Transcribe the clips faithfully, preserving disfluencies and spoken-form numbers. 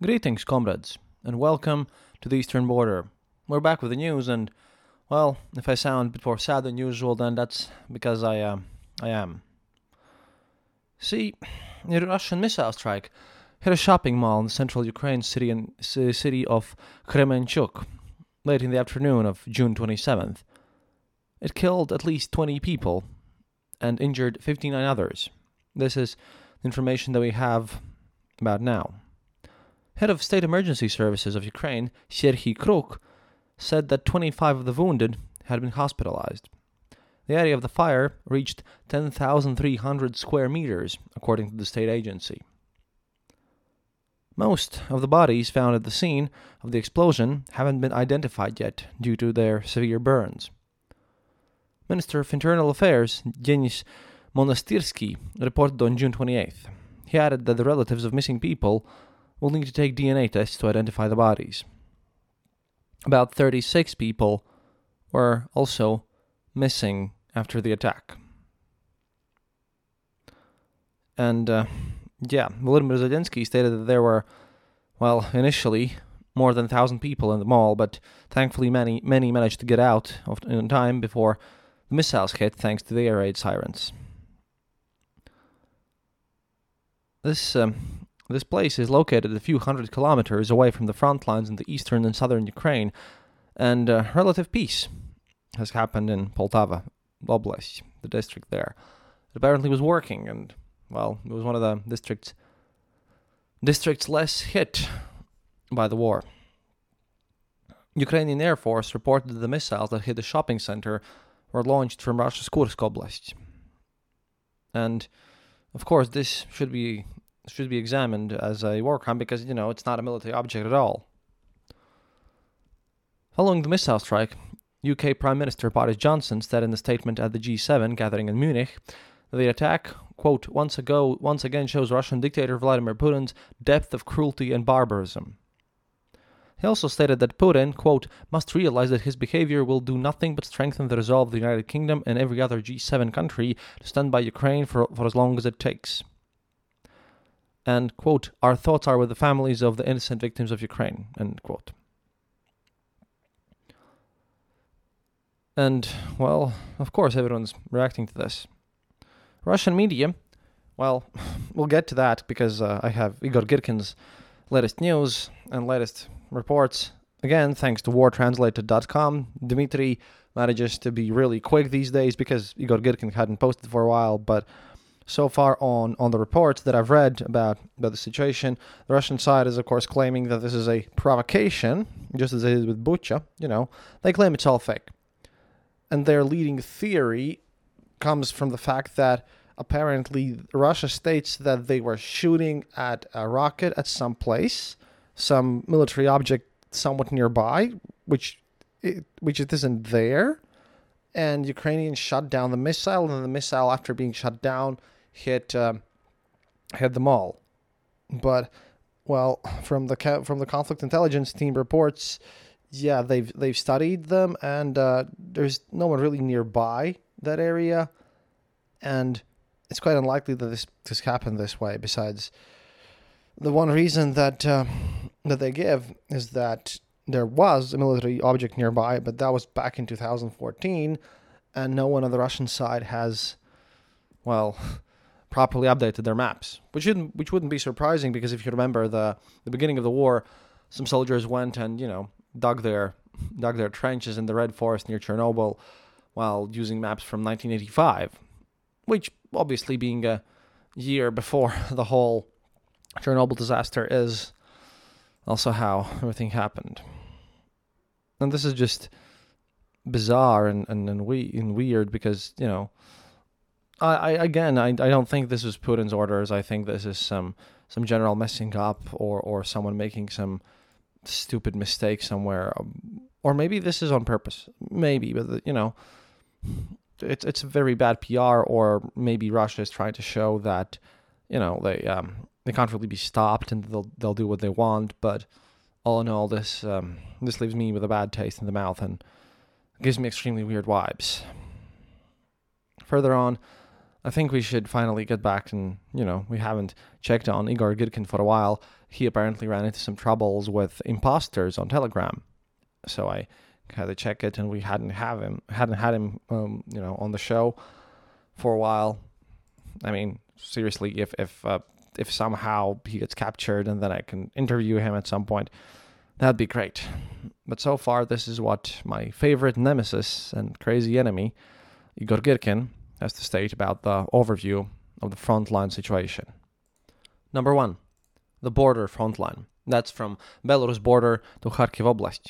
Greetings, comrades, and welcome to the Eastern Border. We're back with the news, and, well, if I sound a bit more sad than usual, then that's because I, uh, I am. See, a Russian missile strike hit a shopping mall in the central Ukraine city and city of Kremenchuk late in the afternoon of June twenty-seventh. It killed at least twenty people and injured fifty-nine others. This is the information that we have about now. Head of State Emergency Services of Ukraine, Serhiy Kruk, said that twenty-five of the wounded had been hospitalized. The area of the fire reached ten thousand three hundred square meters, according to the state agency. Most of the bodies found at the scene of the explosion haven't been identified yet due to their severe burns. Minister of Internal Affairs, Denis Monastyrsky, reported on June twenty-eighth. He added that the relatives of missing people will need to take D N A tests to identify the bodies. About thirty-six people were also missing after the attack. And, uh, yeah, Volodymyr Zelensky stated that there were, well, initially more than one thousand people in the mall, but thankfully many many managed to get out in time before the missiles hit, thanks to the air raid sirens. This um, this place is located a few hundred kilometers away from the front lines in the eastern and southern Ukraine, and uh, relative peace has happened in Poltava Oblast, the district there. It apparently was working, and, well, it was one of the districts districts less hit by the war. Ukrainian Air Force reported that the missiles that hit the shopping center were launched from Russia's Kursk Oblast. And, of course, this should be should be examined as a war crime because, you know, it's not a military object at all. Following the missile strike, U K Prime Minister Boris Johnson said in a statement at the G seven gathering in Munich that the attack, quote, once ago, once again shows Russian dictator Vladimir Putin's depth of cruelty and barbarism. He also stated that Putin, quote, must realize that his behavior will do nothing but strengthen the resolve of the United Kingdom and every other G seven country to stand by Ukraine for, for as long as it takes. And, quote, our thoughts are with the families of the innocent victims of Ukraine, end quote. And, well, of course everyone's reacting to this. Russian media, well, we'll get to that because uh, I have Igor Girkin's latest news and latest reports. Again, thanks to war translated dot com. Dmitry manages to be really quick these days because Igor Girkin hadn't posted for a while, but so far on, on the reports that I've read about, about the situation, the Russian side is, of course, claiming that this is a provocation, just as it is with Bucha. You know, they claim it's all fake. And their leading theory comes from the fact that apparently Russia states that they were shooting at a rocket at some place, some military object somewhat nearby, which it, which it isn't there, and Ukrainians shut down the missile, and the missile, after being shut down, hit uh, hit the mall. But, well, from the from the conflict intelligence team reports, yeah, they've they've studied them, and uh, there's no one really nearby that area, and it's quite unlikely that this this happened this way. Besides, the one reason that uh, that they give is that there was a military object nearby, but that was back in two thousand fourteen, and no one on the Russian side has, well, properly updated their maps, which shouldn't which wouldn't be surprising because if you remember the the beginning of the war, some soldiers went and you know dug their dug their trenches in the Red Forest near Chernobyl while using maps from nineteen eighty-five, which obviously being a year before the whole Chernobyl disaster is also how everything happened. And this is just bizarre and, and, and, we, and weird because, you know, I, I again, I, I don't think this is Putin's orders. I think this is some some general messing up or, or someone making some stupid mistake somewhere. Or maybe this is on purpose. Maybe, but, you know, it's it's very bad P R, or maybe Russia is trying to show that, you know, they um they can't really be stopped and they'll they'll do what they want. But all in all, this um, this leaves me with a bad taste in the mouth and gives me extremely weird vibes. Further on, I think we should finally get back and, you know, we haven't checked on Igor Girkin for a while. He apparently ran into some troubles with imposters on Telegram. So I had to check it, and we hadn't have him, hadn't had him, um, you know, on the show for a while. I mean, seriously, if if uh, if somehow he gets captured and then I can interview him at some point, that'd be great. But so far, this is what my favorite nemesis and crazy enemy, Igor Girkin, has to state about the overview of the frontline situation. Number one, the border frontline. That's from Belarus border to Kharkiv Oblast.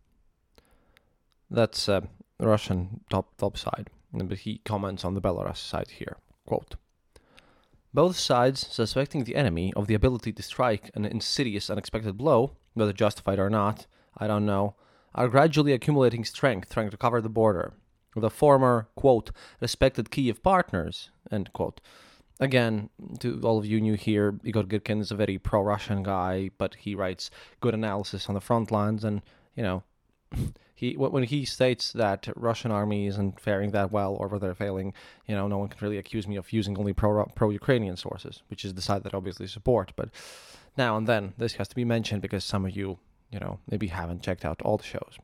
That's uh, Russian top top side, but he comments on the Belarus side here. Quote, both sides suspecting the enemy of the ability to strike an insidious, unexpected blow, whether justified or not, I don't know, are gradually accumulating strength trying to cover the border. The former, quote, respected Kiev partners, end quote. Again, to all of you new here, Igor Girkin is a very pro-Russian guy, but he writes good analysis on the front lines, and, you know, he when he states that Russian army isn't faring that well, or whether they're failing, you know, no one can really accuse me of using only pro, pro-Ukrainian sources, which is the side that I obviously support, but now and then this has to be mentioned because some of you, you know, maybe haven't checked out all the shows.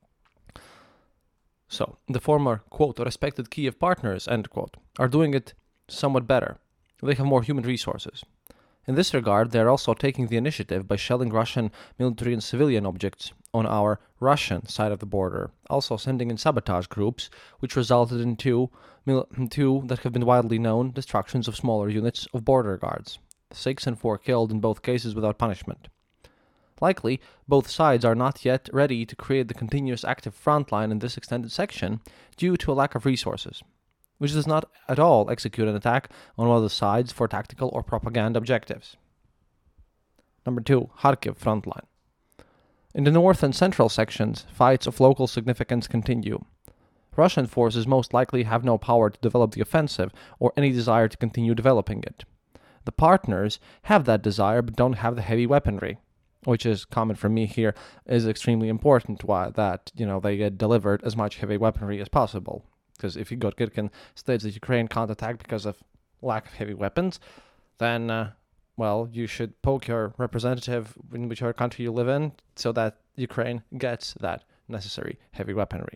So, the former, quote, respected Kiev partners, end quote, are doing it somewhat better. They have more human resources. In this regard, they are also taking the initiative by shelling Russian military and civilian objects on our Russian side of the border, also sending in sabotage groups, which resulted in two, mil- two that have been widely known destructions of smaller units of border guards, six and four killed in both cases without punishment. Likely, both sides are not yet ready to create the continuous active front line in this extended section due to a lack of resources, which does not at all execute an attack on one of the sides for tactical or propaganda objectives. Number two, Kharkiv front line. In the north and central sections, fights of local significance continue. Russian forces most likely have no power to develop the offensive or any desire to continue developing it. The partners have that desire but don't have the heavy weaponry, which is comment from me here, is extremely important why that, you know, they get delivered as much heavy weaponry as possible. Because if Igor Girkin states that Ukraine can't attack because of lack of heavy weapons, then, uh, well, you should poke your representative in whichever country you live in so that Ukraine gets that necessary heavy weaponry.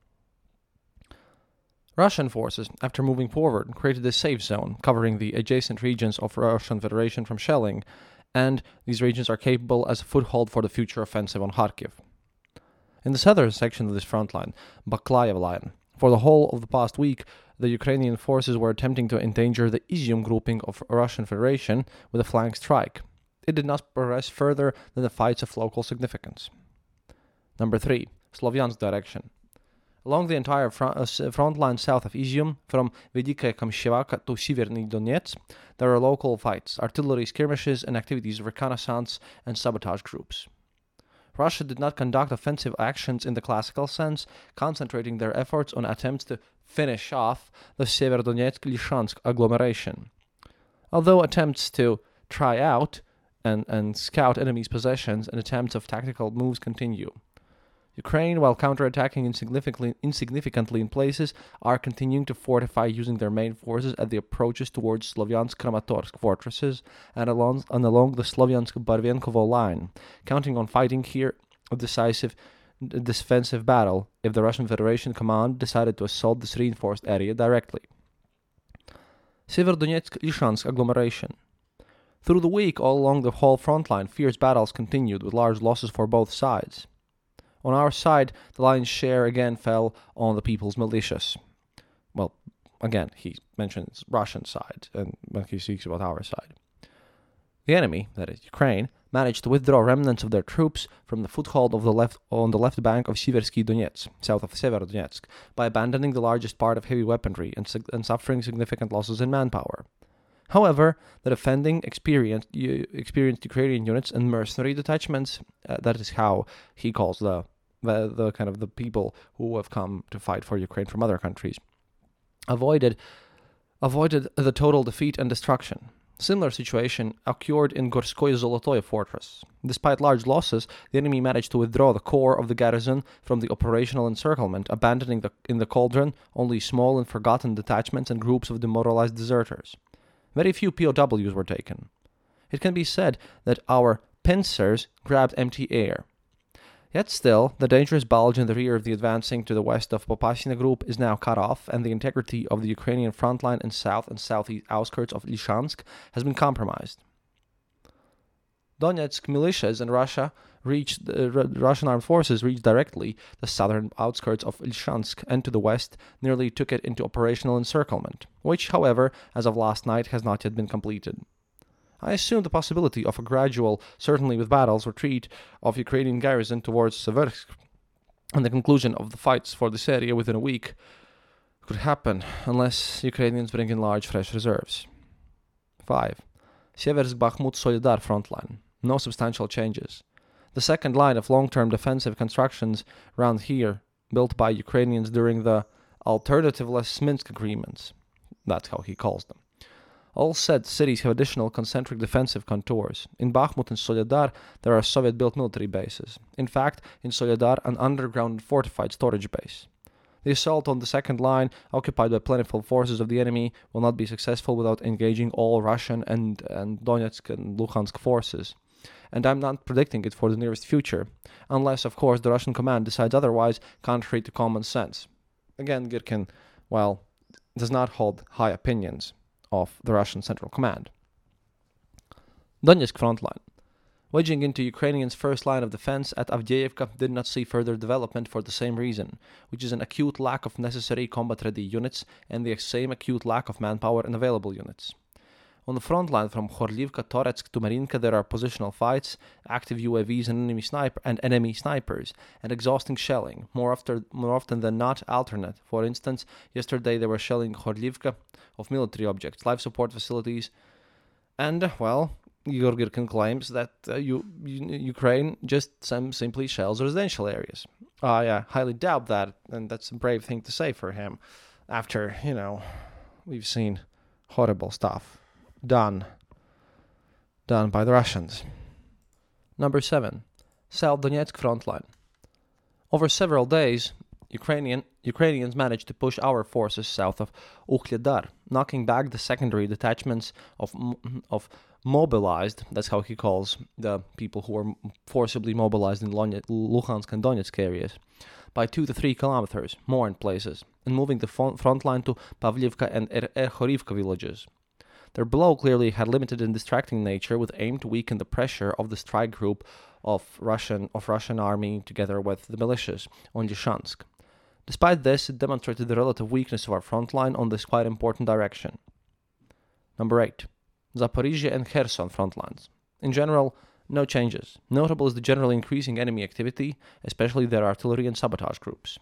Russian forces, after moving forward, created a safe zone covering the adjacent regions of Russian Federation from shelling, and these regions are capable as a foothold for the future offensive on Kharkiv. In the southern section of this front line, Baklayev line, for the whole of the past week, the Ukrainian forces were attempting to endanger the Izium grouping of Russian Federation with a flank strike. It did not progress further than the fights of local significance. Number three, Slovyansk direction. Along the entire front, uh, front line south of Izium, from Vedikaya Kamshevaka to Severny Donetsk, there are local fights, artillery skirmishes, and activities of reconnaissance and sabotage groups. Russia did not conduct offensive actions in the classical sense, concentrating their efforts on attempts to finish off the Severodonetsk-Lishansk agglomeration. Although attempts to try out and, and scout enemy's possessions and attempts of tactical moves continue. Ukraine, while counterattacking insignificantly, insignificantly in places, are continuing to fortify using their main forces at the approaches towards Slovyansk-Kramatorsk fortresses and along, and along the Slovyansk-Barvenkovo line, counting on fighting here a decisive defensive battle if the Russian Federation command decided to assault this reinforced area directly. Severodonetsk-Lishansk agglomeration. Through the week, all along the whole front line, fierce battles continued with large losses for both sides. On our side, the lion's share again fell on the people's militias. Well, again, he mentions Russian side, and when he speaks about our side. The enemy, that is Ukraine, managed to withdraw remnants of their troops from the foothold of the left on the left bank of Siversky Donetsk, south of Severodonetsk, by abandoning the largest part of heavy weaponry and, and suffering significant losses in manpower. However, the defending experienced, uh, experienced Ukrainian units and mercenary detachments, uh, that is how he calls the The, the kind of the people who have come to fight for Ukraine from other countries, avoided avoided the total defeat and destruction. Similar situation occurred in Gorskoye Zolotoye fortress. Despite large losses, the enemy managed to withdraw the core of the garrison from the operational encirclement, abandoning the, in the cauldron only small and forgotten detachments and groups of demoralized deserters. Very few P O Ws were taken. It can be said that our pincers grabbed empty air. Yet still, the dangerous bulge in the rear of the advancing to the west of Popasina group is now cut off, and the integrity of the Ukrainian front line in south and southeast outskirts of Lysychansk has been compromised. Donetsk militias and Russia reached uh, Russian armed forces reached directly the southern outskirts of Lysychansk, and to the west nearly took it into operational encirclement, which, however, as of last night, has not yet been completed. I assume the possibility of a gradual, certainly with battles, retreat of Ukrainian garrison towards Seversk and the conclusion of the fights for this area within a week could happen unless Ukrainians bring in large fresh reserves. five. Seversk Bakhmut Soledar frontline. No substantial changes. The second line of long-term defensive constructions around here, built by Ukrainians during the alternativeless Minsk agreements. That's how he calls them. All said cities have additional concentric defensive contours. In Bakhmut and Soledar, there are Soviet-built military bases. In fact, in Soledar, an underground fortified storage base. The assault on the second line, occupied by plentiful forces of the enemy, will not be successful without engaging all Russian and, and Donetsk and Luhansk forces. And I'm not predicting it for the nearest future, unless, of course, the Russian command decides otherwise, contrary to common sense. Again, Girkin, well, does not hold high opinions of the Russian Central Command. Donetsk frontline. Wedging into Ukrainians' first line of defense at Avdiivka did not see further development for the same reason, which is an acute lack of necessary combat-ready units and the same acute lack of manpower and available units. On the front line from Khorlivka, Toretsk to Marinka, there are positional fights, active U A Vs and enemy sniper and enemy snipers, and exhausting shelling, more often more often than not alternate. For instance, yesterday they were shelling Khorlivka of military objects, life support facilities, and, well, Igor Girkin claims that uh, you, you, Ukraine just some simply shells residential areas. I uh, highly doubt that, and that's a brave thing to say for him, after, you know, we've seen horrible stuff done, done by the Russians. Number seven. South Donetsk frontline. Over several days, Ukrainian Ukrainians managed to push our forces south of Ukhlydar, knocking back the secondary detachments of of mobilized, that's how he calls the people who were forcibly mobilized in Luhansk and Donetsk areas, by two to three kilometers, more in places, and moving the front line to Pavlivka and Erkhorivka villages. Their blow clearly had limited and distracting nature, with aim to weaken the pressure of the strike group of Russian of Russian army together with the militias on Lysychansk. Despite this, it demonstrated the relative weakness of our front line on this quite important direction. Number eight. Zaporizhia and Kherson front lines. In general, no changes. Notable is the generally increasing enemy activity, especially their artillery and sabotage groups.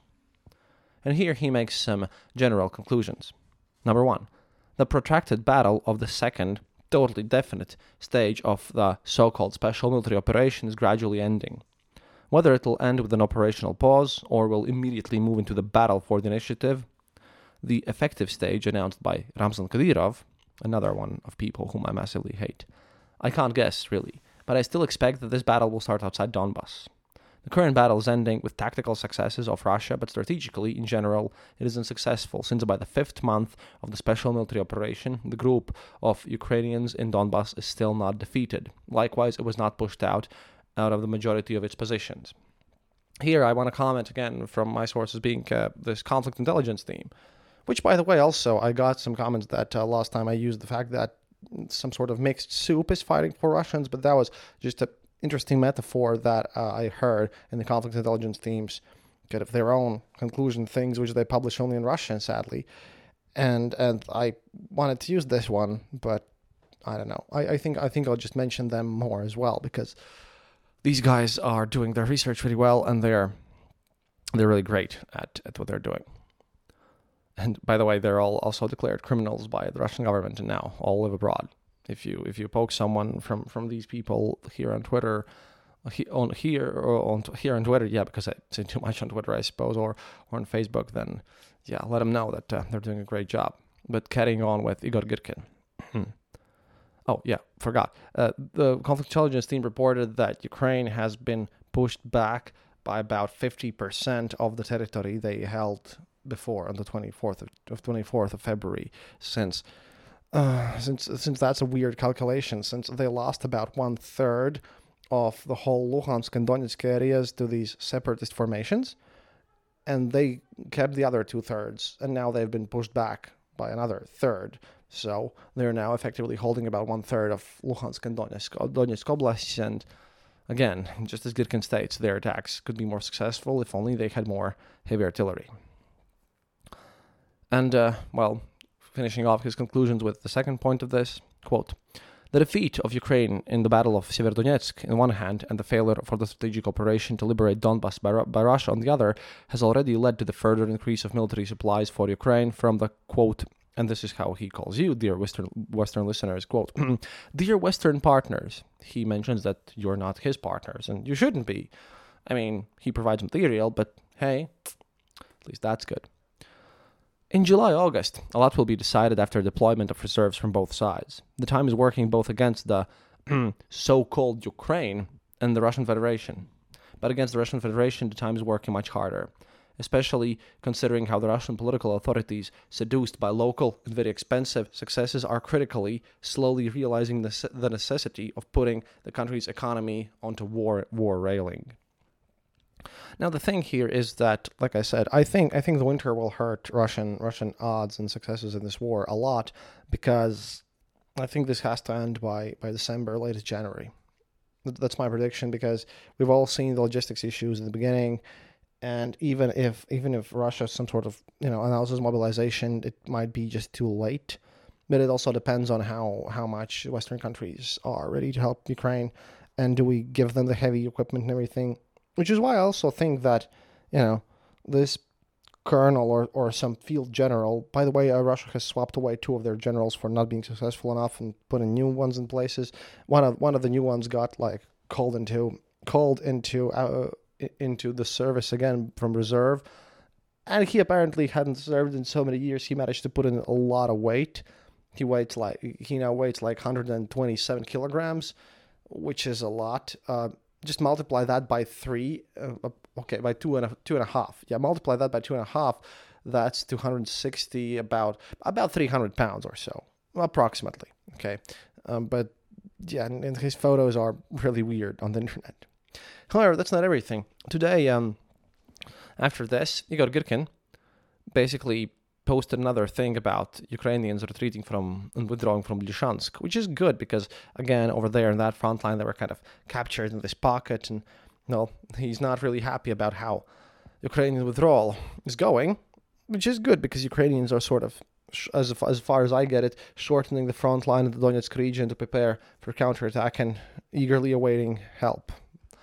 And here he makes some general conclusions. Number one. The protracted battle of the second, totally definite, stage of the so-called special military operation is gradually ending. Whether it will end with an operational pause or will immediately move into the battle for the initiative, the effective stage announced by Ramzan Kadyrov, another one of people whom I massively hate, I can't guess, really, but I still expect that this battle will start outside Donbass. The current battle is ending with tactical successes of Russia, but strategically, in general, it is unsuccessful, since by the fifth month of the special military operation, the group of Ukrainians in Donbass is still not defeated. Likewise, it was not pushed out out of the majority of its positions. Here, I want to comment again from my sources being uh, this conflict intelligence team, which, by the way, also, I got some comments that uh, last time I used the fact that some sort of mixed soup is fighting for Russians, but that was just a interesting metaphor that uh, I heard in the conflict intelligence teams get of their own conclusion things, which they publish only in Russian, sadly. And and I wanted to use this one, but I don't know. I, I think I think I'll just mention them more as well, because these guys are doing their research really well, and they're they're really great at, at what they're doing. And by the way, they're all also declared criminals by the Russian government, and now all live abroad. If you if you poke someone from, from these people here on Twitter, he, on here or on here on Twitter, yeah, because I say too much on Twitter, I suppose, or or on Facebook, then yeah, let them know that uh, they're doing a great job. But carrying on with Igor Girkin, Oh, yeah, forgot. Uh, the conflict intelligence team reported that Ukraine has been pushed back by about fifty percent of the territory they held before on the twenty-fourth of, of twenty-fourth of February, since uh, since since that's a weird calculation, since they lost about one third of the whole Luhansk and Donetsk areas to these separatist formations, and they kept the other two thirds, and now they've been pushed back by another third. So they're now effectively holding about one third of Luhansk and Donetsk, Donetsk Oblast, and again, just as Girkin states, their attacks could be more successful if only they had more heavy artillery. And, uh, well, finishing off his conclusions with the second point of this, quote, the defeat of Ukraine in the Battle of Severodonetsk on one hand and the failure for the strategic operation to liberate Donbass by, by Russia on the other has already led to the further increase of military supplies for Ukraine from the, quote, and this is how he calls you, dear Western, Western listeners, quote, dear Western partners. He mentions that you're not his partners, and you shouldn't be. I mean, he provides material, but hey, at least that's good. In July, August, a lot will be decided after deployment of reserves from both sides. The time is working both against the so-called Ukraine and the Russian Federation. But against the Russian Federation, the time is working much harder, especially considering how the Russian political authorities, seduced by local and very expensive successes, are critically, slowly realizing the, the necessity of putting the country's economy onto war war railing. Now, the thing here is that, like I said, I think I think the winter will hurt Russian Russian odds and successes in this war a lot, because I think this has to end by, by December, latest January. That's my prediction, because we've all seen the logistics issues in the beginning, and even if even if Russia some sort of you know announces mobilization, it might be just too late. But it also depends on how how much Western countries are ready to help Ukraine, and do we give them the heavy equipment and everything. Which is why I also think that, you know, this colonel or, or some field general, by the way, uh, Russia has swapped away two of their generals for not being successful enough and putting new ones in places. One of one of the new ones got like called into called into uh, into the service again from reserve, and he apparently hadn't served in so many years. He managed to put in a lot of weight. He weighs like he now weighs like one hundred twenty-seven kilograms, which is a lot. Uh, Just multiply that by three, uh, okay, by two and a, two and a half. Yeah, multiply that by two and a half. That's two hundred sixty, about about three hundred pounds or so, approximately. Okay, um, but yeah, and, and his photos are really weird on the internet. However, that's not everything. Today, um, after this, Igor Girkin basically posted another thing about Ukrainians retreating from and withdrawing from Lysychansk, which is good because, again, over there in that front line, they were kind of captured in this pocket, and, well, he's not really happy about how Ukrainian withdrawal is going, which is good because Ukrainians are sort of, as as far as I get it, shortening the front line of the Donetsk region to prepare for counterattack and eagerly awaiting help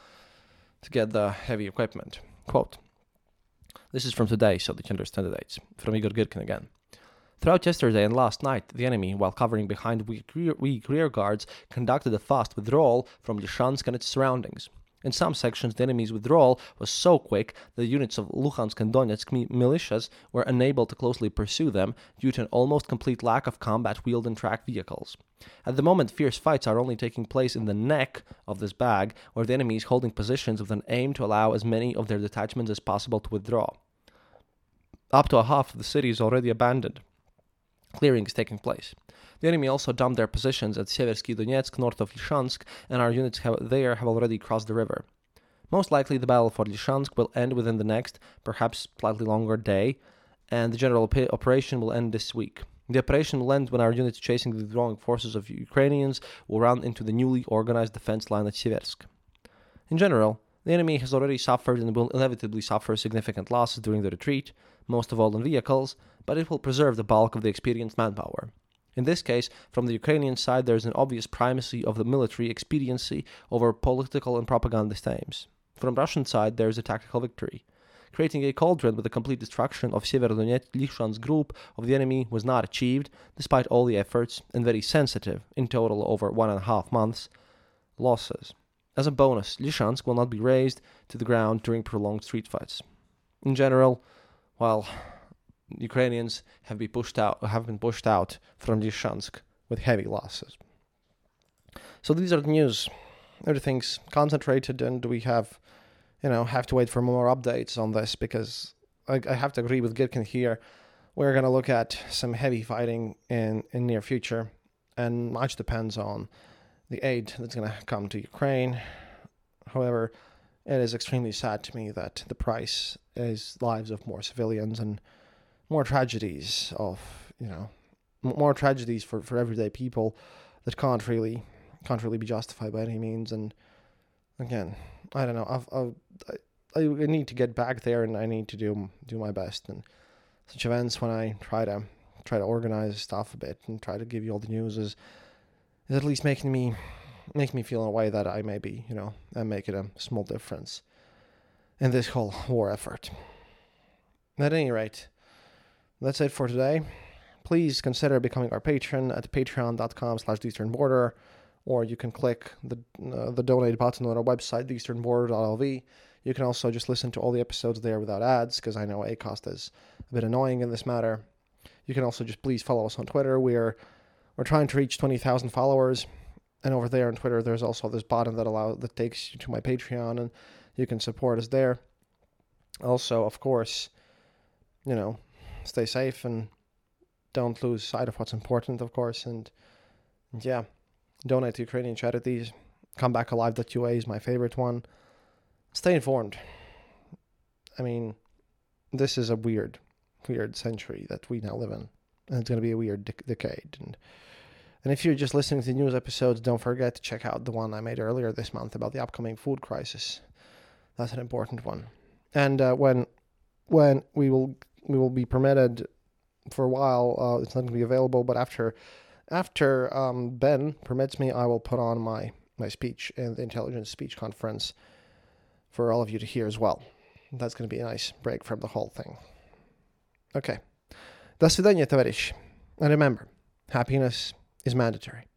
to get the heavy equipment. Quote, this is from today, so that you understand the dates. From Igor Girkin again. Throughout yesterday and last night, the enemy, while covering behind weak rear, weak rear guards, conducted a fast withdrawal from Lysychansk and its surroundings. In some sections, the enemy's withdrawal was so quick that units of Luhansk and Donetsk militias were unable to closely pursue them due to an almost complete lack of combat wheeled and tracked vehicles. At the moment, fierce fights are only taking place in the neck of this bag, where the enemy is holding positions with an aim to allow as many of their detachments as possible to withdraw. Up to a half of the city is already abandoned. Clearing is taking place. The enemy also dumped their positions at Seversky Donetsk, north of Lysychansk, and our units have, there have already crossed the river. Most likely the battle for Lysychansk will end within the next, perhaps slightly longer day, and the general op- operation will end this week. The operation will end when our units chasing the withdrawing forces of Ukrainians will run into the newly organized defense line at Seversk. In general, the enemy has already suffered and will inevitably suffer significant losses during the retreat, most of all in vehicles, but it will preserve the bulk of the experienced manpower. In this case, from the Ukrainian side, there is an obvious primacy of the military expediency over political and propagandist aims. From Russian side, there is a tactical victory. Creating a cauldron with the complete destruction of Severodonetsk Lysychansk group of the enemy was not achieved, despite all the efforts, and very sensitive, in total over one and a half months, losses. As a bonus, Lysychansk will not be razed to the ground during prolonged street fights. In general, well, Ukrainians have been pushed out have been pushed out from Lysychansk with heavy losses. So these are the news. Everything's concentrated, and we have, you know, have to wait for more updates on this because I, I have to agree with Girkin here. We're going to look at some heavy fighting in, in near future, and much depends on the aid that's going to come to Ukraine. However, it is extremely sad to me that the price is lives of more civilians and more tragedies of, you know, more tragedies for, for everyday people that can't really can't really be justified by any means. And again, I don't know. I've, I've, I I need to get back there, and I need to do do my best. And such events, when I try to try to organize stuff a bit and try to give you all the news, is is at least making me make me feel in a way that I maybe, you know, am making a small difference in this whole war effort. At any rate, that's it for today. Please consider becoming our patron at patreon.com slash the Eastern Border, or you can click the uh, the donate button on our website, the eastern border dot l v. You can also just listen to all the episodes there without ads, because I know Acast is a bit annoying in this matter. You can also just please follow us on Twitter. We're we're trying to reach twenty thousand followers, and over there on Twitter, there's also this button that allow that takes you to my Patreon, and you can support us there. Also, of course, you know, stay safe and don't lose sight of what's important, of course, and, and yeah, donate to Ukrainian charities. comeback alive dot u a is my favorite one. Stay informed. I mean, this is a weird, weird century that we now live in, and it's going to be a weird dec- decade. And and if you're just listening to the news episodes, don't forget to check out the one I made earlier this month about the upcoming food crisis. That's an important one. And uh, when when we will we will be permitted for a while, uh, it's not going to be available. But after after um, Ben permits me, I will put on my my speech in the Intelligence Speech Conference for all of you to hear as well. That's going to be a nice break from the whole thing. Okay. До свидания, товарищи. And remember, happiness is mandatory.